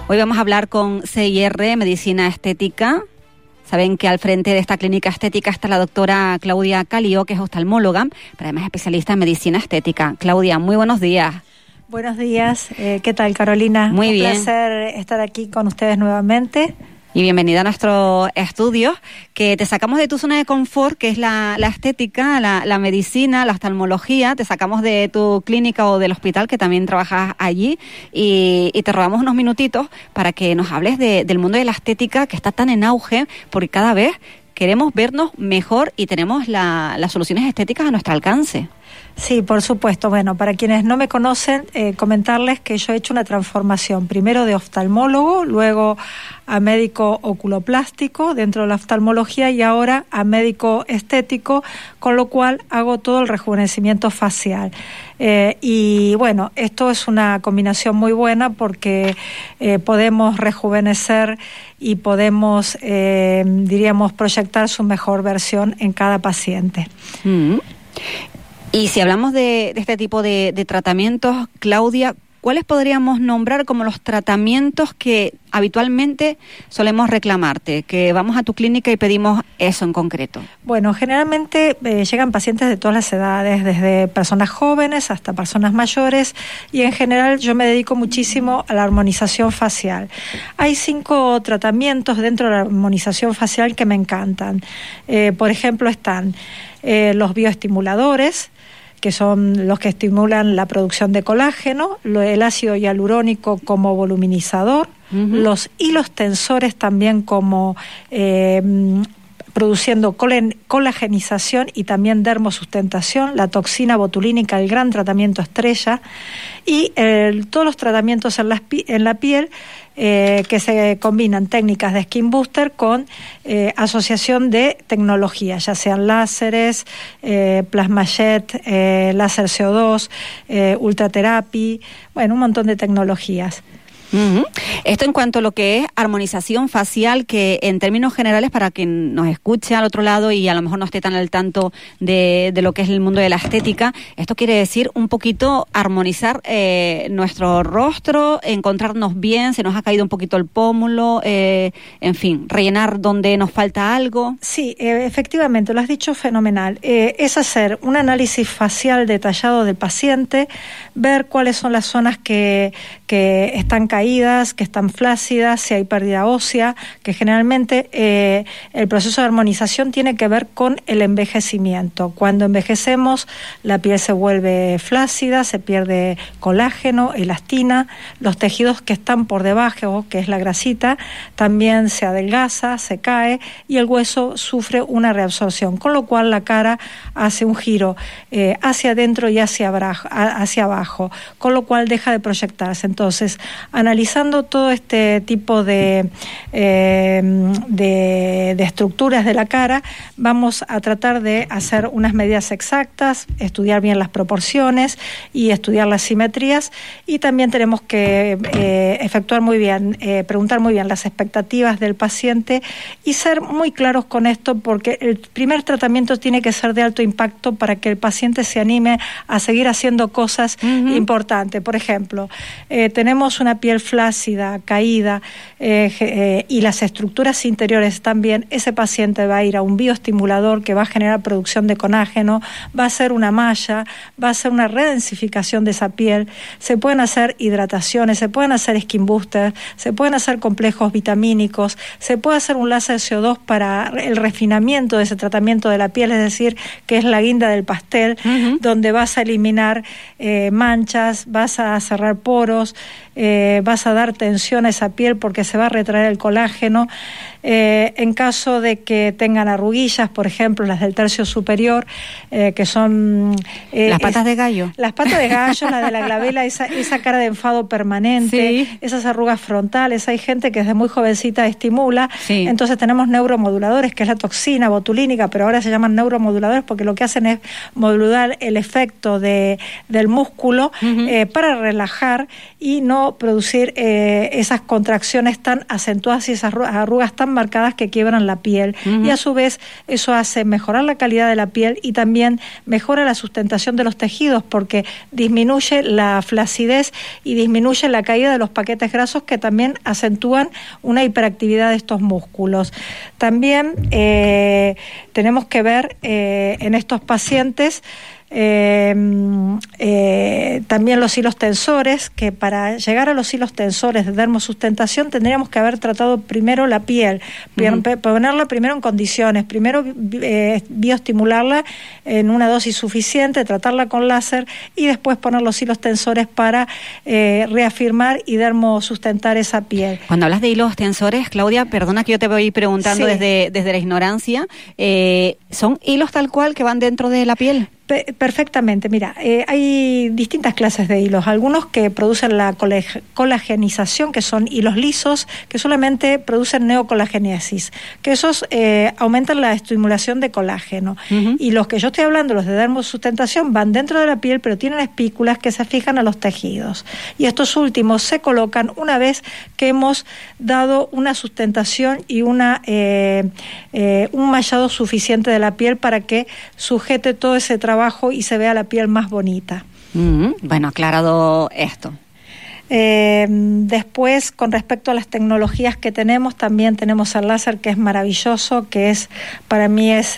Hoy vamos a hablar con CIR Medicina Estética. Saben que al frente de esta clínica estética está la doctora Claudia Calio, que es oftalmóloga, pero además especialista en medicina estética. Claudia, muy buenos días. Buenos días. ¿Qué tal, Carolina? Muy bien. Un placer estar aquí con ustedes nuevamente. Y bienvenida a nuestro estudio, que te sacamos de tu zona de confort, que es la estética, la medicina, la oftalmología. Te sacamos de tu clínica o del hospital, que también trabajas allí, y te robamos unos minutitos para que nos hables del mundo de la estética, que está tan en auge, porque cada vez queremos vernos mejor y tenemos las soluciones estéticas a nuestro alcance. Sí, por supuesto. Bueno, para quienes no me conocen, comentarles que yo he hecho una transformación, primero de oftalmólogo, luego a médico oculoplástico dentro de la oftalmología y ahora a médico estético, con lo cual hago todo el rejuvenecimiento facial. Y bueno, esto es una combinación muy buena porque podemos rejuvenecer y podemos, diríamos, proyectar su mejor versión en cada paciente. Y si hablamos de este tipo de tratamientos, Claudia, ¿cuáles podríamos nombrar como los tratamientos que habitualmente solemos reclamarte? Que vamos a tu clínica y pedimos eso en concreto. Bueno, generalmente llegan pacientes de todas las edades, desde personas jóvenes hasta personas mayores, y en general yo me dedico muchísimo a la armonización facial. Hay 5 tratamientos dentro de la armonización facial que me encantan. Por ejemplo, están los bioestimuladores, que son los que estimulan la producción de colágeno, el ácido hialurónico como voluminizador, los hilos tensores también como produciendo colagenización y también dermosustentación, la toxina botulínica, el gran tratamiento estrella, y todos los tratamientos en la piel que se combinan técnicas de skin booster con asociación de tecnología, ya sean láseres, plasma jet, láser CO2, ultraterapia, bueno, un montón de tecnologías. Esto en cuanto a lo que es armonización facial, que en términos generales, para quien nos escuche al otro lado y a lo mejor no esté tan al tanto de lo que es el mundo de la estética, esto quiere decir un poquito armonizar nuestro rostro, encontrarnos bien, se nos ha caído un poquito el pómulo, en fin, rellenar donde nos falta algo. Sí, efectivamente, lo has dicho fenomenal. Es hacer un análisis facial detallado del paciente, ver cuáles son las zonas que están caídas, que están flácidas, si hay pérdida ósea, que generalmente el proceso de armonización tiene que ver con el envejecimiento. Cuando envejecemos, la piel se vuelve flácida, se pierde colágeno, elastina, los tejidos que están por debajo, que es la grasita, también se adelgaza, se cae y el hueso sufre una reabsorción, con lo cual la cara hace un giro hacia adentro y hacia abajo, con lo cual deja de proyectarse. Entonces, analizando todo este tipo de estructuras de la cara, vamos a tratar de hacer unas medidas exactas, estudiar bien las proporciones y estudiar las simetrías, y también tenemos que efectuar muy bien, preguntar muy bien las expectativas del paciente y ser muy claros con esto, porque el primer tratamiento tiene que ser de alto impacto para que el paciente se anime a seguir haciendo cosas importantes. Por ejemplo, tenemos una piel flácida, caída, y las estructuras interiores también. Ese paciente va a ir a un bioestimulador que va a generar producción de colágeno, va a hacer una malla, va a hacer una redensificación de esa piel, se pueden hacer hidrataciones, se pueden hacer skin boosters, se pueden hacer complejos vitamínicos, se puede hacer un láser CO2 para el refinamiento de ese tratamiento de la piel, es decir, que es la guinda del pastel, donde vas a eliminar manchas, vas a cerrar poros, vas a dar tensión a esa piel porque se va a retraer el colágeno. En caso de que tengan arruguillas, por ejemplo, las del tercio superior, que son... las patas de gallo. Las patas de gallo, la de la glabela, esa cara de enfado permanente, esas arrugas frontales. Hay gente que desde muy jovencita estimula. Entonces tenemos neuromoduladores, que es la toxina botulínica, pero ahora se llaman neuromoduladores porque lo que hacen es modular el efecto del músculo para relajar y no producir esas contracciones tan acentuadas y esas arrugas tan marcadas que quiebran la piel. Uh-huh. Y a su vez eso hace mejorar la calidad de la piel y también mejora la sustentación de los tejidos, porque disminuye la flacidez y disminuye la caída de los paquetes grasos, que también acentúan una hiperactividad de estos músculos. También tenemos que ver en estos pacientes también los hilos tensores, que para llegar a los hilos tensores de dermosustentación tendríamos que haber tratado primero la piel, ponerla primero en condiciones, primero bioestimularla en una dosis suficiente, tratarla con láser y después poner los hilos tensores para reafirmar y dermosustentar esa piel. Cuando hablas de hilos tensores, Claudia, perdona que yo te voy preguntando desde la ignorancia, ¿son hilos tal cual que van dentro de la piel? Perfectamente, mira, hay distintas clases de hilos, algunos que producen la colagenización, que son hilos lisos, que solamente producen neocolagénesis, que esos aumentan la estimulación de colágeno. Uh-huh. Y los que yo estoy hablando, los de dermosustentación, van dentro de la piel, pero tienen espículas que se fijan a los tejidos. Y estos últimos se colocan una vez que hemos dado una sustentación y un mallado suficiente de la piel para que sujete todo ese trabajo y se vea la piel más bonita. Bueno, aclarado esto. Después, con respecto a las tecnologías que tenemos, también tenemos el láser, que es maravilloso, que es, para mí es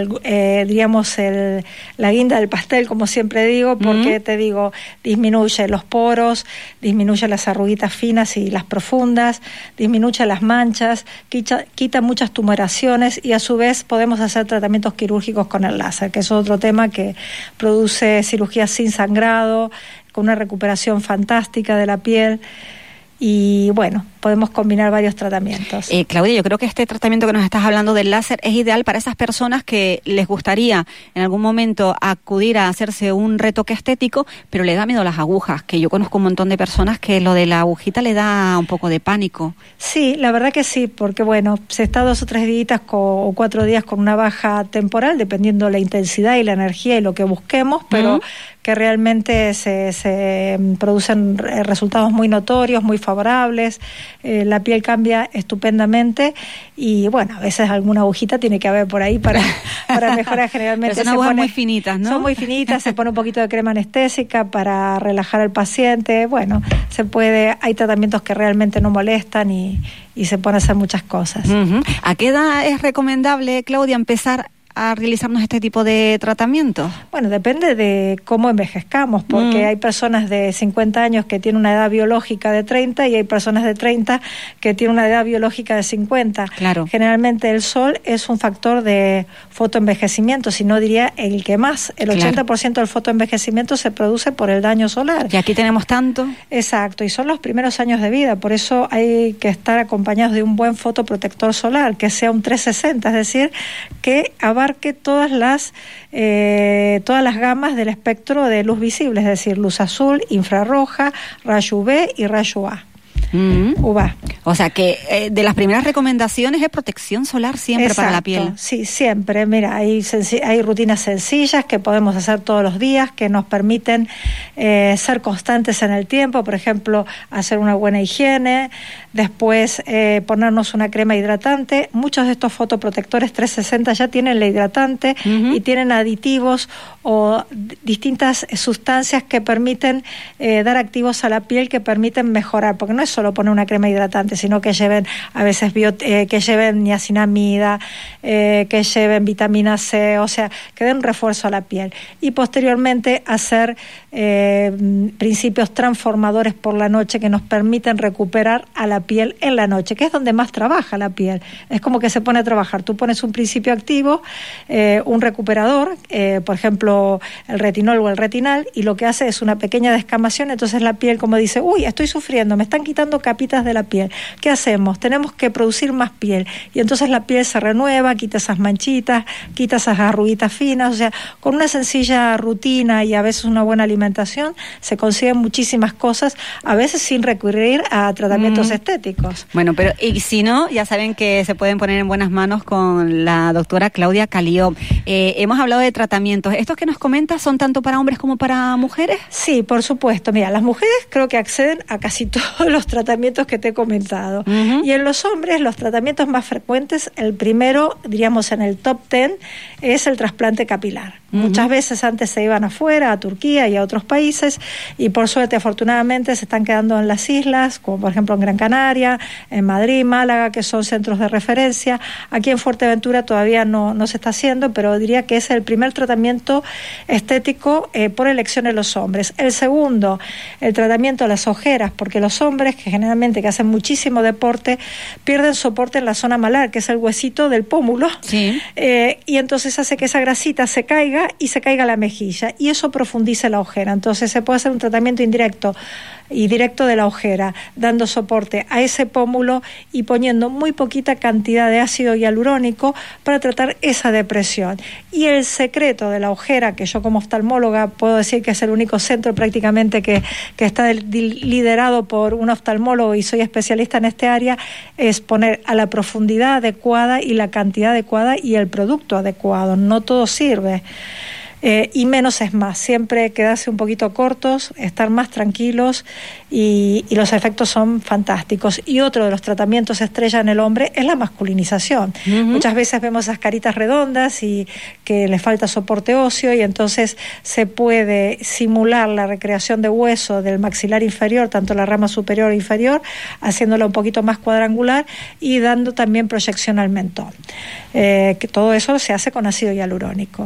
la guinda del pastel, como siempre digo, porque te digo, disminuye los poros, disminuye las arruguitas finas y las profundas, disminuye las manchas, quita muchas tumoraciones y a su vez podemos hacer tratamientos quirúrgicos con el láser, que es otro tema que produce cirugías sin sangrado, con una recuperación fantástica de la piel. Y bueno, podemos combinar varios tratamientos. Claudia, yo creo que este tratamiento que nos estás hablando del láser es ideal para esas personas que les gustaría en algún momento acudir a hacerse un retoque estético, pero le da miedo las agujas, que yo conozco un montón de personas que lo de la agujita le da un poco de pánico. Sí, la verdad que sí, porque bueno, se está 2 o 3 días o 4 días con una baja temporal, dependiendo de la intensidad y la energía y lo que busquemos, pero que realmente se producen resultados muy notorios, muy favorables, la piel cambia estupendamente y bueno, a veces alguna agujita tiene que haber por ahí para mejorar. Generalmente son agujas muy finitas, ¿no? Son muy finitas, se pone un poquito de crema anestésica para relajar al paciente, bueno, hay tratamientos que realmente no molestan y se pueden hacer muchas cosas. Uh-huh. ¿A qué edad es recomendable, Claudia, empezar a realizarnos este tipo de tratamientos? Bueno, depende de cómo envejezcamos, porque hay personas de 50 años que tienen una edad biológica de 30 y hay personas de 30 que tienen una edad biológica de 50. Claro. Generalmente el sol es un factor de fotoenvejecimiento, si no diría el que más. El 80% del fotoenvejecimiento se produce por el daño solar. Y aquí tenemos tanto. Exacto, y son los primeros años de vida, por eso hay que estar acompañados de un buen fotoprotector solar, que sea un 360, es decir, que abarque todas las gamas del espectro de luz visible, es decir, luz azul, infrarroja, rayo UV y rayo A. UVA. O sea que de las primeras recomendaciones es protección solar siempre. Exacto, para la piel. Sí, siempre. Mira, hay rutinas sencillas que podemos hacer todos los días que nos permiten ser constantes en el tiempo. Por ejemplo, hacer una buena higiene, después ponernos una crema hidratante. Muchos de estos fotoprotectores 360 ya tienen la hidratante y tienen aditivos o distintas sustancias que permiten dar activos a la piel, que permiten mejorar, porque no es solo poner una crema hidratante, sino que lleven a veces que lleven niacinamida, que lleven vitamina C, o sea, que den refuerzo a la piel. Y posteriormente hacer principios transformadores por la noche que nos permiten recuperar a la piel en la noche, que es donde más trabaja la piel. Es como que se pone a trabajar. Tú pones un principio activo, un recuperador, por ejemplo, el retinol o el retinal, y lo que hace es una pequeña descamación, entonces la piel como dice, uy, estoy sufriendo, me están quitando sacando capitas de la piel. ¿Qué hacemos? Tenemos que producir más piel y entonces la piel se renueva, quita esas manchitas, quita esas arruguitas finas. O sea, con una sencilla rutina y a veces una buena alimentación se consiguen muchísimas cosas, a veces sin recurrir a tratamientos estéticos. Bueno, pero y si no, ya saben que se pueden poner en buenas manos con la doctora Claudia Calió. Hemos hablado de tratamientos. ¿Estos que nos comentas son tanto para hombres como para mujeres? Sí, por supuesto. Mira, las mujeres creo que acceden a casi todos los tratamientos que te he comentado. Y en los hombres, los tratamientos más frecuentes, el primero, diríamos en el top 10, es el trasplante capilar. Muchas veces antes se iban afuera, a Turquía y a otros países, y por suerte, afortunadamente, se están quedando en las islas, como por ejemplo en Gran Canaria, en Madrid, Málaga, que son centros de referencia. Aquí en Fuerteventura todavía no se está haciendo, pero diría que es el primer tratamiento estético por elección de los hombres. El segundo, el tratamiento de las ojeras, porque los hombres, que generalmente que hacen muchísimo deporte, pierden soporte en la zona malar, que es el huesito del pómulo, y entonces hace que esa grasita se caiga y se caiga la mejilla, y eso profundiza la ojera. Entonces se puede hacer un tratamiento indirecto y directo de la ojera, dando soporte a ese pómulo y poniendo muy poquita cantidad de ácido hialurónico para tratar esa depresión. Y el secreto de la ojera, que yo como oftalmóloga puedo decir que es el único centro prácticamente que está liderado por un oftalmólogo y soy especialista en este área, es poner a la profundidad adecuada y la cantidad adecuada y el producto adecuado. No todo sirve. Y menos es más, siempre quedarse un poquito cortos, estar más tranquilos y los efectos son fantásticos. Y otro de los tratamientos estrella en el hombre es la masculinización. Muchas veces vemos esas caritas redondas y que les falta soporte óseo, y entonces se puede simular la recreación de hueso del maxilar inferior, tanto la rama superior e inferior, haciéndola un poquito más cuadrangular y dando también proyección al mentón. Que todo eso se hace con ácido hialurónico.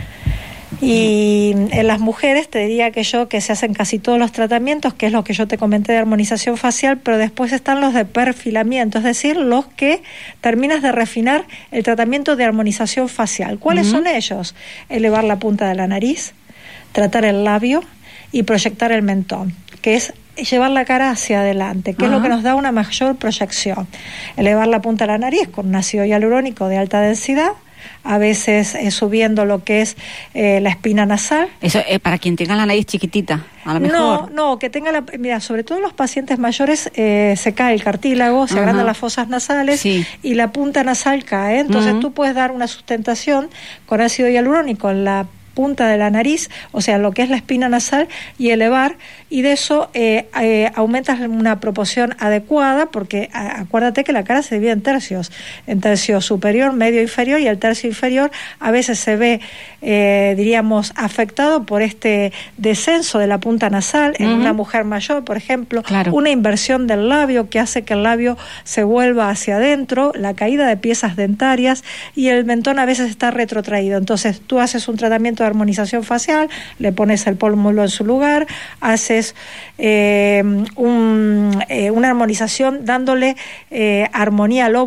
Y en las mujeres te diría que se hacen casi todos los tratamientos, que es lo que yo te comenté de armonización facial, pero después están los de perfilamiento, es decir, los que terminas de refinar el tratamiento de armonización facial. ¿Cuáles son ellos? Elevar la punta de la nariz, tratar el labio y proyectar el mentón, que es llevar la cara hacia adelante, que es lo que nos da una mayor proyección. Elevar la punta de la nariz con un ácido hialurónico de alta densidad, a veces subiendo lo que es la espina nasal. Eso es para quien tenga la nariz chiquitita, a lo mejor. No, que tenga mira, sobre todo en los pacientes mayores se cae el cartílago, se agrandan las fosas nasales y la punta nasal cae. Entonces tú puedes dar una sustentación con ácido hialurónico en la punta de la nariz, o sea, lo que es la espina nasal, y elevar, y de eso aumentas una proporción adecuada, porque acuérdate que la cara se divide en tercio superior, medio, inferior, y el tercio inferior a veces se ve, diríamos, afectado por este descenso de la punta nasal en una mujer mayor, por ejemplo, una inversión del labio que hace que el labio se vuelva hacia adentro, la caída de piezas dentarias, y el mentón a veces está retrotraído. Entonces tú haces un tratamiento de armonización facial, le pones el pómulo en su lugar, haces una armonización dándole armonía al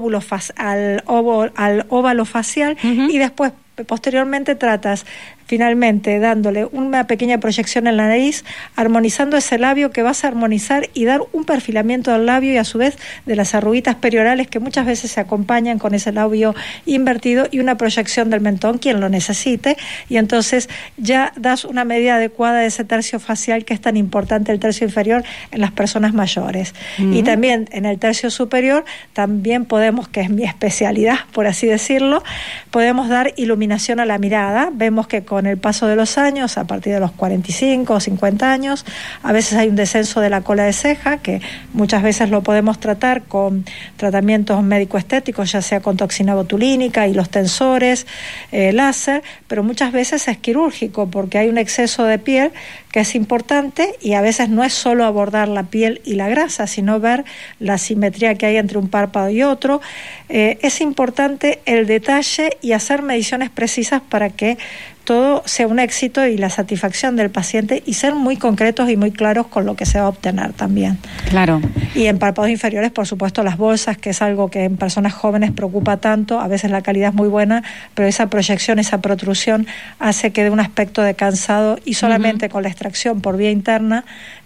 óvalo facial, y después posteriormente tratas finalmente dándole una pequeña proyección en la nariz, armonizando ese labio que vas a armonizar y dar un perfilamiento del labio y a su vez de las arruguitas periorales que muchas veces se acompañan con ese labio invertido, y una proyección del mentón, quien lo necesite, y entonces ya das una medida adecuada de ese tercio facial que es tan importante, el tercio inferior en las personas mayores. Y también en el tercio superior, también podemos, que es mi especialidad, por así decirlo, podemos dar iluminación a la mirada. Vemos que con el paso de los años, a partir de los 45 o 50 años, a veces hay un descenso de la cola de ceja, que muchas veces lo podemos tratar con tratamientos médico-estéticos, ya sea con toxina botulínica y los tensores, láser, pero muchas veces es quirúrgico, porque hay un exceso de piel que es importante, y a veces no es solo abordar la piel y la grasa, sino ver la simetría que hay entre un párpado y otro. Es importante el detalle y hacer mediciones precisas para que todo sea un éxito y la satisfacción del paciente, y ser muy concretos y muy claros con lo que se va a obtener también. Claro. Y en párpados inferiores, por supuesto, las bolsas, que es algo que en personas jóvenes preocupa tanto. A veces la calidad es muy buena, pero esa proyección, esa protrusión hace que dé un aspecto de cansado, y solamente con la extracción por vía interna,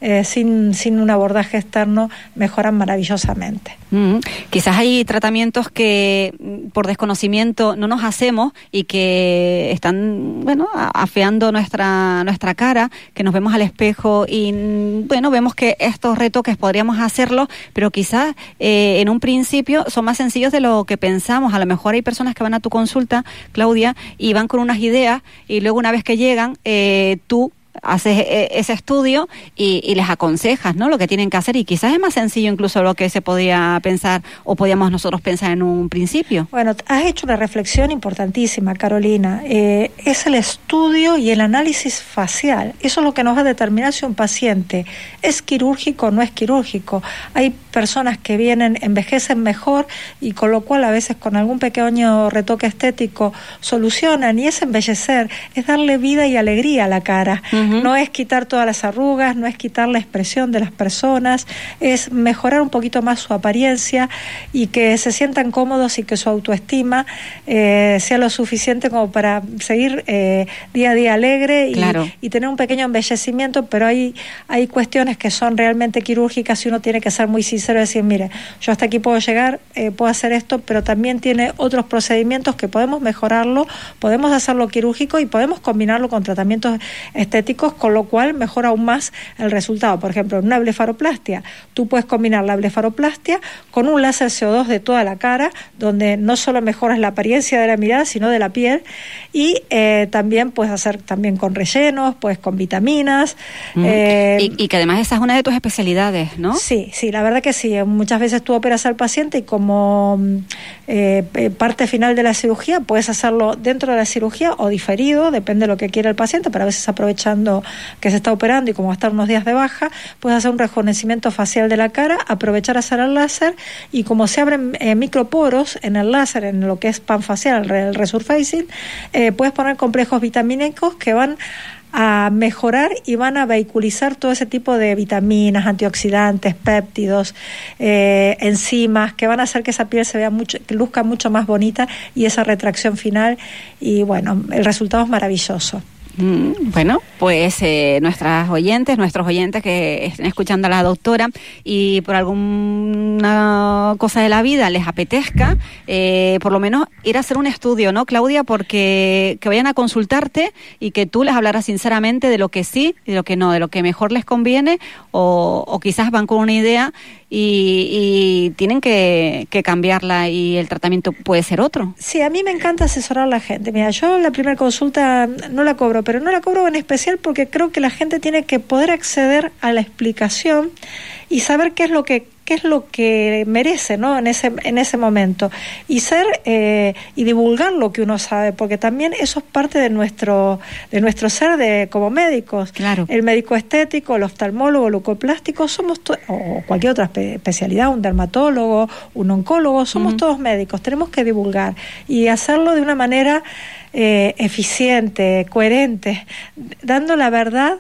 sin un abordaje externo, mejoran maravillosamente. Quizás hay tratamientos que por desconocimiento no nos hacemos y que están, bueno, afeando nuestra cara, que nos vemos al espejo y, bueno, vemos que estos retoques podríamos hacerlos, pero quizás en un principio son más sencillos de lo que pensamos. A lo mejor hay personas que van a tu consulta, Claudia, y van con unas ideas, y luego una vez que llegan, tú haces ese estudio y les aconsejas, ¿no?, lo que tienen que hacer, y quizás es más sencillo incluso de lo que se podía pensar o podíamos nosotros pensar en un principio. Bueno, has hecho una reflexión importantísima, Carolina. Es el estudio y el análisis facial. Eso es lo que nos va a determinar si un paciente es quirúrgico o no es quirúrgico. Hay personas que envejecen mejor, y con lo cual a veces con algún pequeño retoque estético solucionan, y ese embellecer es darle vida y alegría a la cara. No es quitar todas las arrugas, no es quitar la expresión de las personas, es mejorar un poquito más su apariencia y que se sientan cómodos y que su autoestima sea lo suficiente como para seguir día a día alegre y tener un pequeño embellecimiento. Pero hay cuestiones que son realmente quirúrgicas, y uno tiene que ser muy sincero y decir, mire, yo hasta aquí puedo llegar, puedo hacer esto, pero también tiene otros procedimientos que podemos mejorarlo, podemos hacerlo quirúrgico y podemos combinarlo con tratamientos estéticos, con lo cual mejora aún más el resultado. Por ejemplo, en una blefaroplastia, tú puedes combinar la blefaroplastia con un láser CO2 de toda la cara, donde no solo mejoras la apariencia de la mirada, sino de la piel, y también puedes hacer también con rellenos, pues con vitaminas. Y que además esa es una de tus especialidades, ¿no? Sí, la verdad que sí. Muchas veces tú operas al paciente y como parte final de la cirugía puedes hacerlo dentro de la cirugía o diferido, depende de lo que quiera el paciente, pero a veces aprovechando que se está operando y como va a estar unos días de baja, puedes hacer un rejuvenecimiento facial de la cara, aprovechar a hacer el láser, y como se abren microporos en el láser, en lo que es pan facial, el resurfacing, puedes poner complejos vitamínicos que van a mejorar y van a vehiculizar todo ese tipo de vitaminas, antioxidantes, péptidos, enzimas, que van a hacer que esa piel se vea que luzca mucho más bonita, y esa retracción final, y bueno, el resultado es maravilloso. Bueno, pues nuestros oyentes que estén escuchando a la doctora y por alguna cosa de la vida les apetezca, por lo menos ir a hacer un estudio, ¿no, Claudia? Porque que vayan a consultarte y que tú les hablaras sinceramente de lo que sí y de lo que no, de lo que mejor les conviene, o quizás van con una idea y tienen que cambiarla y el tratamiento puede ser otro. Sí, a mí me encanta asesorar a la gente. Mira, yo la primera consulta no la cobro, pero no la cobro en especial porque creo que la gente tiene que poder acceder a la explicación y saber qué es lo que merece, ¿no?, en ese momento, y y divulgar lo que uno sabe, porque también eso es parte de nuestro ser como médicos. Claro. El médico estético, el oftalmólogo, el leucoplástico, o cualquier otra especialidad, un dermatólogo, un oncólogo, somos todos médicos. Tenemos que divulgar y hacerlo de una manera eficiente, coherente, dando la verdad,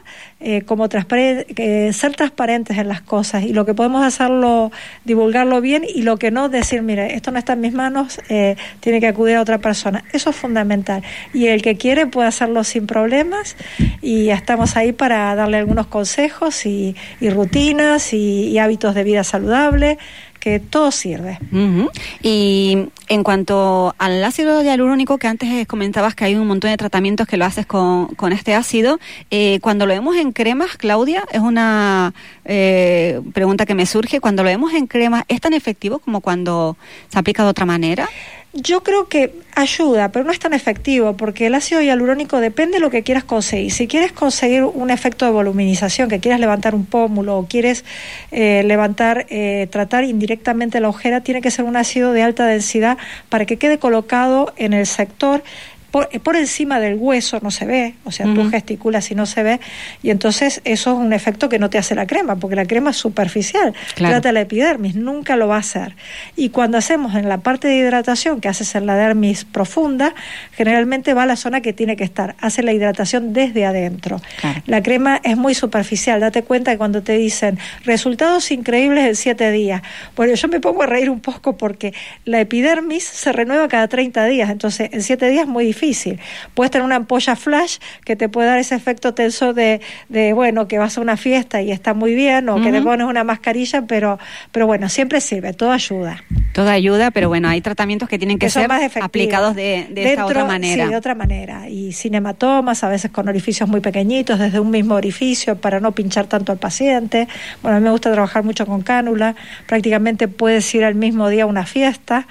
ser transparentes en las cosas, y lo que podemos hacerlo, divulgarlo bien, y lo que no, decir, mire, esto no está en mis manos, tiene que acudir a otra persona. Eso es fundamental, y el que quiere puede hacerlo sin problemas, y estamos ahí para darle algunos consejos y rutinas y hábitos de vida saludable, que todo sirve. Y en cuanto al ácido hialurónico, que antes comentabas que hay un montón de tratamientos que lo haces con este ácido, cuando lo vemos en cremas, Claudia, es una pregunta que me surge, cuando lo vemos en cremas, ¿es tan efectivo como cuando se aplica de otra manera? Yo creo que ayuda, pero no es tan efectivo, porque el ácido hialurónico depende de lo que quieras conseguir. Si quieres conseguir un efecto de voluminización, que quieras levantar un pómulo o quieres tratar indirectamente la ojera, tiene que ser un ácido de alta densidad para que quede colocado en el sector por encima del hueso no se ve, o sea, tú gesticulas y no se ve, y entonces eso es un efecto que no te hace la crema, porque la crema es superficial, trata la epidermis, nunca lo va a hacer. Y cuando hacemos en la parte de hidratación, que haces en la dermis profunda, generalmente va a la zona que tiene que estar, hace la hidratación desde adentro. La crema es muy superficial, date cuenta que cuando te dicen resultados increíbles en 7 días, bueno, yo me pongo a reír un poco porque la epidermis se renueva cada 30 días, entonces en 7 días es muy difícil. Puedes tener una ampolla flash que te puede dar ese efecto tenso de bueno, que vas a una fiesta y está muy bien, o que te pones una mascarilla, pero bueno, siempre sirve, todo ayuda. Todo ayuda, pero bueno, hay tratamientos que tienen que ser aplicados de esta otra manera. Sí, de otra manera. Y sin hematomas, a veces con orificios muy pequeñitos, desde un mismo orificio, para no pinchar tanto al paciente. Bueno, a mí me gusta trabajar mucho con cánula, prácticamente puedes ir al mismo día a una fiesta,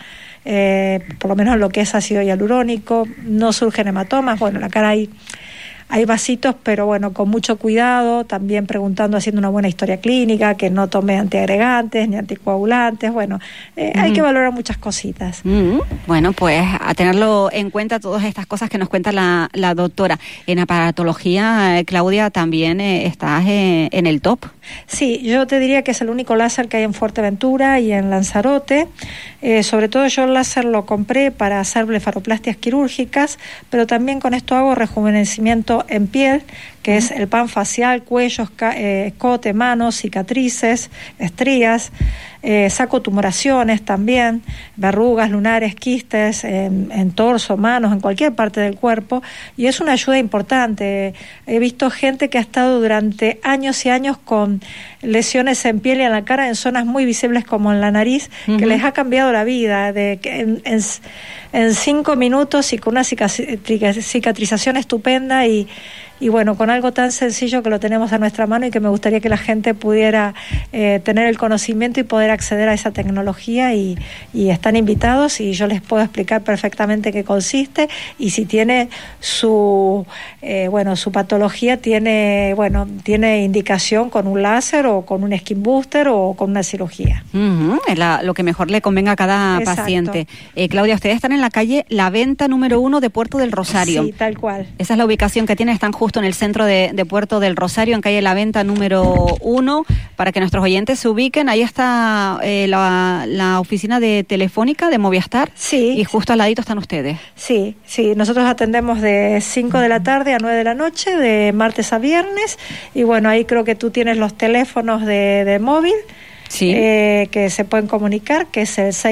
por lo menos en lo que es ácido hialurónico, no surgen hematomas. Bueno, en la cara hay vasitos, pero bueno, con mucho cuidado, también preguntando, haciendo una buena historia clínica, que no tome antiagregantes ni anticoagulantes. Bueno, hay que valorar muchas cositas. Bueno, pues a tenerlo en cuenta todas estas cosas que nos cuenta la doctora. En aparatología, Claudia, también estás en el top. Sí, yo te diría que es el único láser que hay en Fuerteventura y en Lanzarote. Sobre todo yo el láser lo compré para hacer blefaroplastias quirúrgicas, pero también con esto hago rejuvenecimiento en piel, que es el pan facial, cuello, escote, manos, cicatrices, estrías, saco tumoraciones también, verrugas, lunares, quistes en torso, manos, en cualquier parte del cuerpo, y es una ayuda importante. He visto gente que ha estado durante años y años con lesiones en piel y en la cara, en zonas muy visibles como en la nariz, que les ha cambiado la vida, de que en 5 minutos y con una cicatrización estupenda, y bueno, con algo tan sencillo que lo tenemos a nuestra mano y que me gustaría que la gente pudiera tener el conocimiento y poder acceder a esa tecnología, y están invitados y yo les puedo explicar perfectamente qué consiste, y si tiene su patología, tiene indicación con un láser o con un skin booster o con una cirugía. Lo que mejor le convenga a cada paciente. Claudia, ustedes están en la calle La Venta número 1 de Puerto del Rosario. Sí, tal cual. Esa es la ubicación que tienen, están justo en el centro de Puerto del Rosario, en calle La Venta número 1, para que nuestros oyentes se ubiquen. Ahí está la oficina de Telefónica de Movistar. Sí. Y justo al ladito están ustedes. Sí, nosotros atendemos de 5 de la tarde a 9 de la noche, de martes a viernes, y bueno, ahí creo que tú tienes los teléfonos de móvil. Sí. Que se pueden comunicar, que es el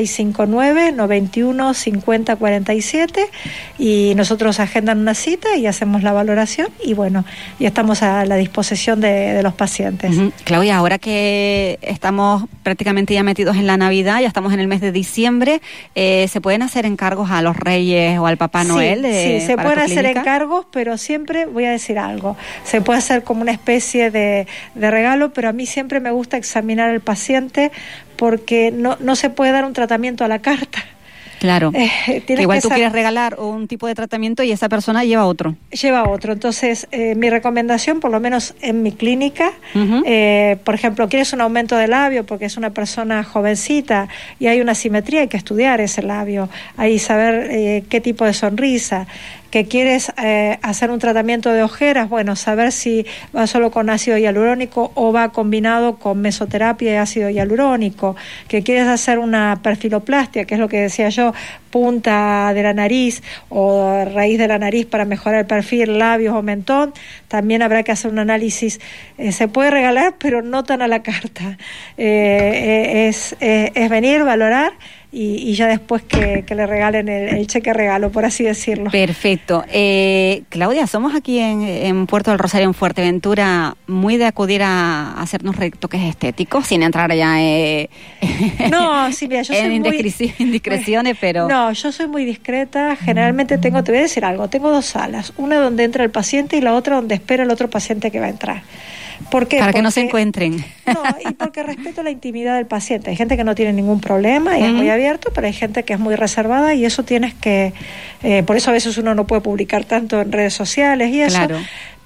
659-91-5047, y nosotros agendan una cita y hacemos la valoración, y bueno, y estamos a la disposición de los pacientes. Claudia, ahora que estamos prácticamente ya metidos en la Navidad, ya estamos en el mes de diciembre, ¿se pueden hacer encargos a los Reyes o al Papá Noel? Sí, se pueden hacer encargos, pero siempre voy a decir algo, se puede hacer como una especie de regalo, pero a mí siempre me gusta examinar al paciente, porque no se puede dar un tratamiento a la carta. Claro, igual tú quieres regalar un tipo de tratamiento y esa persona lleva otro. Entonces, mi recomendación, por lo menos en mi clínica, por ejemplo, quieres un aumento de labio porque es una persona jovencita y hay una simetría, hay que estudiar ese labio, hay saber qué tipo de sonrisa. Que quieres hacer un tratamiento de ojeras, bueno, saber si va solo con ácido hialurónico o va combinado con mesoterapia y ácido hialurónico. Que quieres hacer una perfiloplastia, que es lo que decía yo, punta de la nariz o raíz de la nariz para mejorar el perfil, labios o mentón, también habrá que hacer un análisis. Se puede regalar, pero no tan a la carta. Es venir, valorar, y ya después que le regalen el cheque regalo, por así decirlo. Perfecto. Claudia, somos aquí en Puerto del Rosario, en Fuerteventura, muy de acudir a hacernos retoques estéticos, sin entrar ya no, sí, mira, yo soy indiscreciones, pero... No, yo soy muy discreta. Generalmente te voy a decir algo, tengo 2 salas, una donde entra el paciente y la otra donde espera el otro paciente que va a entrar. ¿Por qué? Para que no se encuentren. No, y porque respeto la intimidad del paciente. Hay gente que no tiene ningún problema y es muy abierto, pero hay gente que es muy reservada, y eso tienes que... por eso a veces uno no puede publicar tanto en redes sociales y eso. Claro.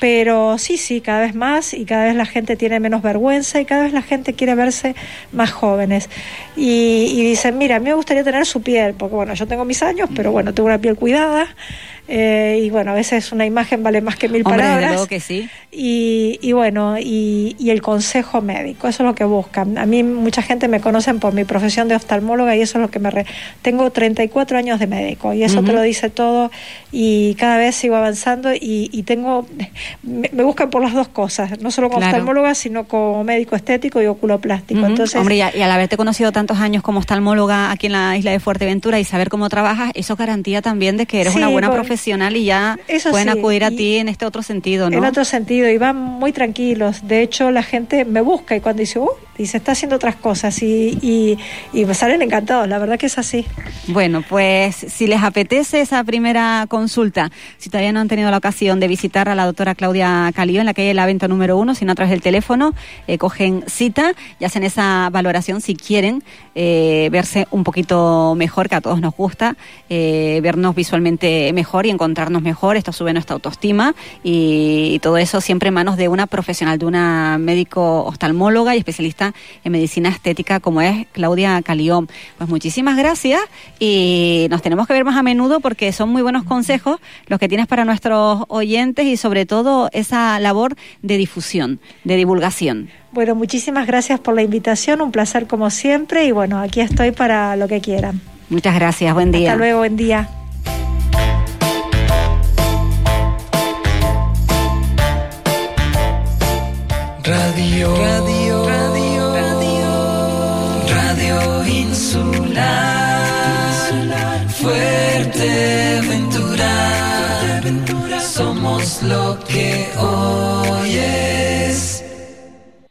Pero sí, cada vez más, y cada vez la gente tiene menos vergüenza y cada vez la gente quiere verse más jóvenes. Y dicen, mira, a mí me gustaría tener su piel, porque bueno, yo tengo mis años, pero bueno, tengo una piel cuidada. Y bueno, a veces una imagen vale más que 1000 palabras. Desde luego que sí. Y bueno, y el consejo médico, eso es lo que buscan. A mí mucha gente me conocen por mi profesión de oftalmóloga y eso es lo que tengo 34 años de médico y eso te lo dice todo, y cada vez sigo avanzando y me buscan por las dos cosas, no solo como oftalmóloga, sino como médico estético y oculoplástico. Entonces, hombre, y al haberte conocido tantos años como oftalmóloga aquí en la isla de Fuerteventura y saber cómo trabajas, eso garantía también de que eres una buena profesional y ya pueden acudir a ti en este otro sentido, ¿no? En otro sentido, y van muy tranquilos. De hecho, la gente me busca y cuando dice, está haciendo otras cosas y me salen encantados, la verdad que es así. Bueno, pues si les apetece esa primera consulta, si todavía no han tenido la ocasión de visitar a la doctora Claudia Calió en la calle La Venta número 1, sino a través del teléfono, cogen cita y hacen esa valoración si quieren verse un poquito mejor, que a todos nos gusta vernos visualmente mejor y encontrarnos mejor. Esto sube nuestra autoestima y todo eso siempre en manos de una profesional, de una médico oftalmóloga y especialista en medicina estética como es Claudia Calió. Pues muchísimas gracias y nos tenemos que ver más a menudo porque son muy buenos consejos los que tienes para nuestros oyentes y sobre todo esa labor de difusión, de divulgación. Bueno, muchísimas gracias por la invitación, un placer como siempre y bueno, aquí estoy para lo que quieran. Muchas gracias, buen día. Hasta luego, buen día. Radio Insular, Fuerteventura, somos lo que oyes.